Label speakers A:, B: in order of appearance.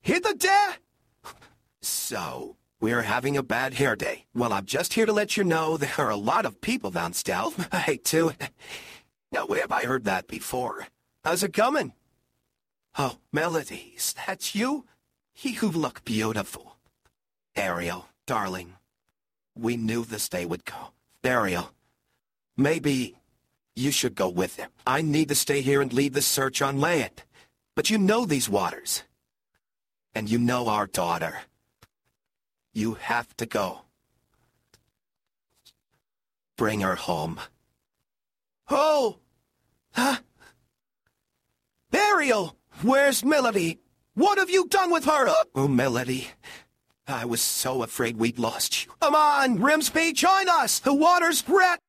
A: Hit the deck! So, we're having a bad hair day. Well, I'm just here to let you know there are a lot of people downstairs. I hate to. Now, where have I heard that before? How's it coming? Oh, Melody, is that you? You look beautiful. Ariel, darling, we knew this day would go. Ariel, maybe you should go with him. I need to stay here and lead the search on land. But you know these waters. And you know our daughter. You have to go. Bring her home. Oh! Huh? Ariel! Where's Melody? What have you done with her? Oh, Melody. I was so afraid we'd lost you. Come on, Grimsby, join us! The water's red!